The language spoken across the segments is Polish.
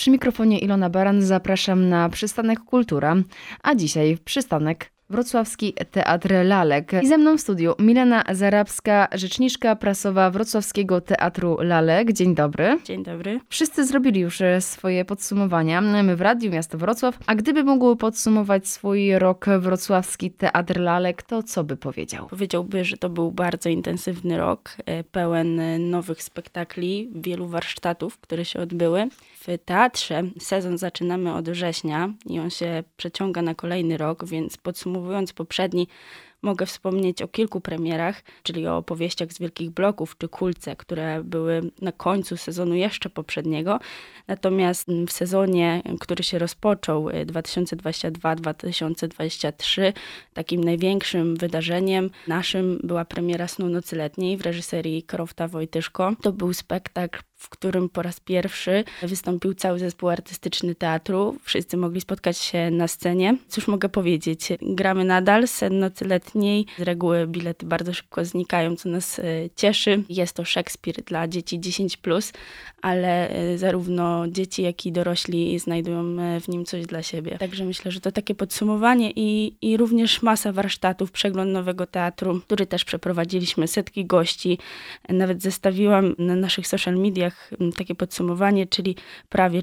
Przy mikrofonie Ilona Baran zapraszam na Przystanek Kultura, a dzisiaj przystanek Wrocławski Teatr Lalek. I ze mną w studiu Milena Zarabska, rzeczniczka prasowa Wrocławskiego Teatru Lalek. Dzień dobry. Dzień dobry. Wszyscy zrobili już swoje podsumowania. My w Radiu Miasto Wrocław. A gdyby mógł podsumować swój rok Wrocławski Teatr Lalek, to co by powiedział? Powiedziałby, że to był bardzo intensywny rok, pełen nowych spektakli, wielu warsztatów, które się odbyły. W teatrze sezon zaczynamy od września i on się przeciąga na kolejny rok, więc podsumowując poprzedni, mogę wspomnieć o kilku premierach, czyli o opowieściach z Wielkich Bloków czy Kulce, które były na końcu sezonu jeszcze poprzedniego. Natomiast w sezonie, który się rozpoczął 2022-2023, takim największym wydarzeniem naszym była premiera Snu Nocy Letniej w reżyserii Krofta Wojtyszko. To był spektakl, w którym po raz pierwszy wystąpił cały zespół artystyczny teatru. Wszyscy mogli spotkać się na scenie. Cóż mogę powiedzieć? Gramy nadal Sen Nocy Letniej. Z reguły bilety bardzo szybko znikają, co nas cieszy. Jest to Szekspir dla dzieci 10+, ale zarówno dzieci, jak i dorośli znajdują w nim coś dla siebie. Także myślę, że to takie podsumowanie i również masa warsztatów, przegląd nowego teatru, który też przeprowadziliśmy, setki gości. Nawet zestawiłam na naszych social mediach takie podsumowanie, czyli prawie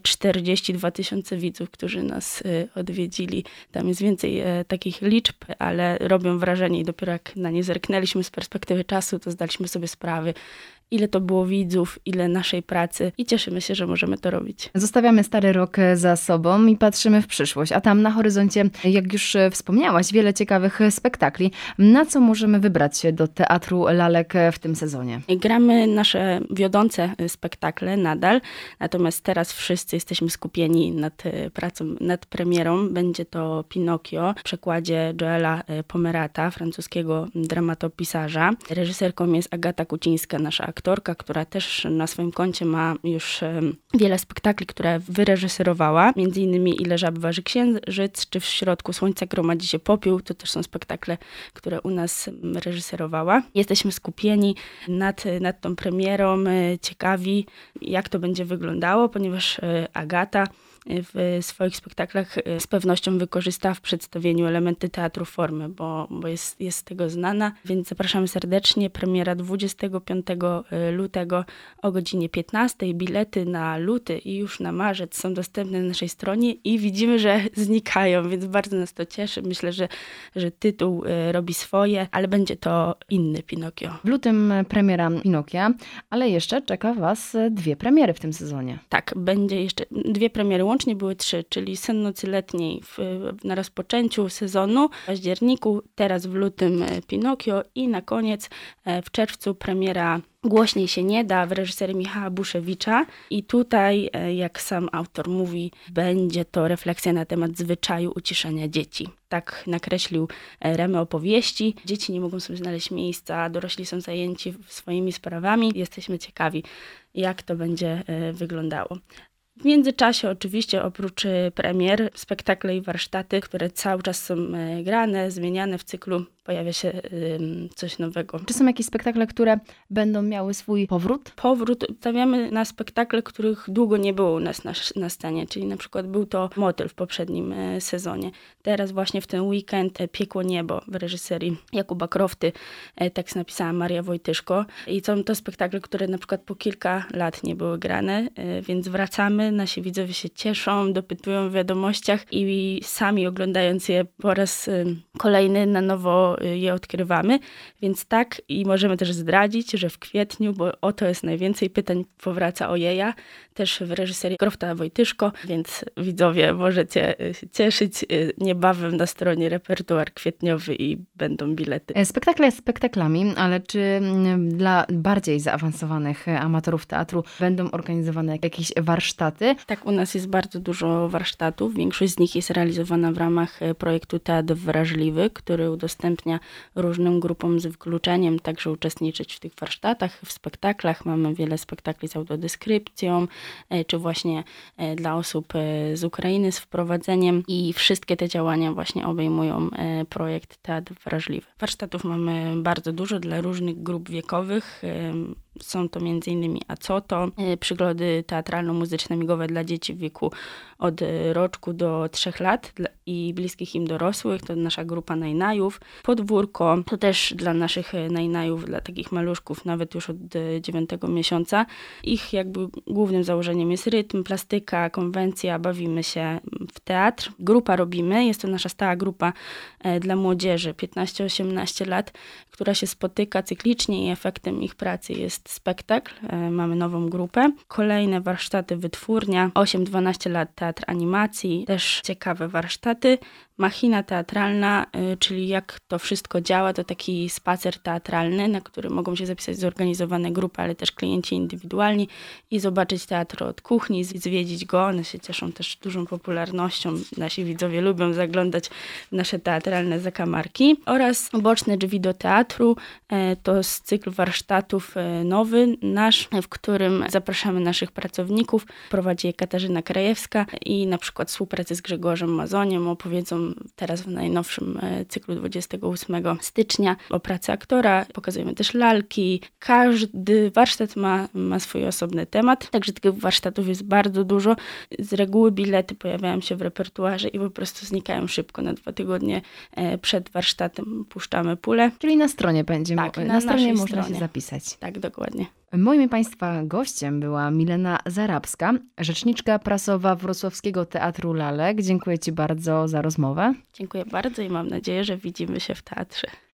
42 000 widzów, którzy nas odwiedzili. Tam jest więcej takich liczb, ale robią wrażenie i dopiero jak na nie zerknęliśmy z perspektywy czasu, to zdaliśmy sobie sprawy, ile to było widzów, ile naszej pracy i cieszymy się, że możemy to robić. Zostawiamy stary rok za sobą i patrzymy w przyszłość, a tam na horyzoncie, jak już wspomniałaś, wiele ciekawych spektakli. Na co możemy wybrać się do Teatru Lalek w tym sezonie? Gramy nasze wiodące spektakle nadal, natomiast teraz wszyscy jesteśmy skupieni nad pracą, nad premierą. Będzie to Pinokio w przekładzie Joela Pomerata, francuskiego dramatopisarza. Reżyserką jest Agata Kucińska, nasza aktorka, która też na swoim koncie ma już wiele spektakli, które wyreżyserowała. Między innymi Ile żab waży księżyc, czy W środku słońca gromadzi się popiół. To też są spektakle, które u nas reżyserowała. Jesteśmy skupieni nad tą premierą, ciekawi jak to będzie wyglądało, ponieważ Agata w swoich spektaklach z pewnością wykorzysta w przedstawieniu elementy teatru formy, bo jest z tego znana, więc zapraszamy serdecznie. Premiera 25 lutego o godzinie 15. Bilety na luty i już na marzec są dostępne na naszej stronie i widzimy, że znikają, więc bardzo nas to cieszy. Myślę, że tytuł robi swoje, ale będzie to inny Pinokio. W lutym premiera Pinokia, ale jeszcze czeka Was 2 premiery w tym sezonie. Tak, będzie jeszcze 2 premiery. Łącznie były 3, czyli Sen Nocy Letniej na rozpoczęciu sezonu, w październiku, teraz w lutym Pinokio i na koniec w czerwcu premiera Głośniej się nie da w reżyserii Michała Buszewicza i tutaj, jak sam autor mówi, będzie to refleksja na temat zwyczaju uciszania dzieci. Tak nakreślił ramy opowieści. Dzieci nie mogą sobie znaleźć miejsca, dorośli są zajęci swoimi sprawami. Jesteśmy ciekawi, jak to będzie wyglądało. W międzyczasie oczywiście oprócz premier, spektakle i warsztaty, które cały czas są grane, zmieniane w cyklu, pojawia się coś nowego. Czy są jakieś spektakle, które będą miały swój powrót? Powrót stawiamy na spektakle, których długo nie było u nas na scenie, czyli na przykład był to Motyl w poprzednim sezonie. Teraz właśnie w ten weekend Piekło Niebo w reżyserii Jakuba Krofty, tekst napisała Maria Wojtyszko i są to spektakle, które na przykład po kilka lat nie były grane, więc wracamy, nasi widzowie się cieszą, dopytują w wiadomościach i sami oglądając je po raz kolejny na nowo je odkrywamy, więc tak i możemy też zdradzić, że w kwietniu, bo o to jest najwięcej pytań, powraca Ojeja, też w reżyserii Krofta Wojtyszko, więc widzowie możecie się cieszyć niebawem na stronie repertuar kwietniowy i będą bilety. Spektakle spektaklami, ale czy dla bardziej zaawansowanych amatorów teatru będą organizowane jakieś warsztaty? Tak, u nas jest bardzo dużo warsztatów. Większość z nich jest realizowana w ramach projektu Teatr Wrażliwy, który udostępnia różnym grupom z wykluczeniem także uczestniczyć w tych warsztatach, w spektaklach. Mamy wiele spektakli z autodeskrypcją, czy właśnie dla osób z Ukrainy z wprowadzeniem i wszystkie te działania właśnie obejmują projekt Teatr Wrażliwy. Warsztatów mamy bardzo dużo dla różnych grup wiekowych. Są to m.in. A co to? Przygody teatralno-muzyczne migowe dla dzieci w wieku od roczku do 3 lat i bliskich im dorosłych. To nasza grupa najnajów. Podwórko to też dla naszych najnajów, dla takich maluszków, nawet już od 9 miesiąca. Ich jakby głównym założeniem jest rytm, plastyka, konwencja, bawimy się w teatr. Grupa Robimy, jest to nasza stała grupa dla młodzieży 15-18 lat, która się spotyka cyklicznie i efektem ich pracy jest spektakl. Mamy nową grupę. Kolejne warsztaty wytwórnia, 8-12 lat teatr animacji, też ciekawe warsztaty. Machina teatralna, czyli jak to wszystko działa, to taki spacer teatralny, na który mogą się zapisać zorganizowane grupy, ale też klienci indywidualni i zobaczyć teatr od kuchni, zwiedzić go. One się cieszą też dużą popularnością. Nasi widzowie lubią zaglądać w nasze teatralne zakamarki. Oraz boczne drzwi do teatru, to jest cykl warsztatów nowy nasz, w którym zapraszamy naszych pracowników. Prowadzi je Katarzyna Krajewska i na przykład współpracę z Grzegorzem Mazoniem opowiedzą teraz w najnowszym cyklu 28 stycznia o pracy aktora. Pokazujemy też lalki. Każdy warsztat ma swój osobny temat, także tych warsztatów jest bardzo dużo. Z reguły bilety pojawiają się w repertuarze i po prostu znikają szybko. Na 2 tygodnie przed warsztatem puszczamy pulę. Czyli na stronie będzie, Tak, na stronie można stronie się zapisać. Tak, dokładnie. Moim Państwa gościem była Milena Zarabska, rzeczniczka prasowa Wrocławskiego Teatru Lalek. Dziękuję Ci bardzo za rozmowę. Dziękuję bardzo i mam nadzieję, że widzimy się w teatrze.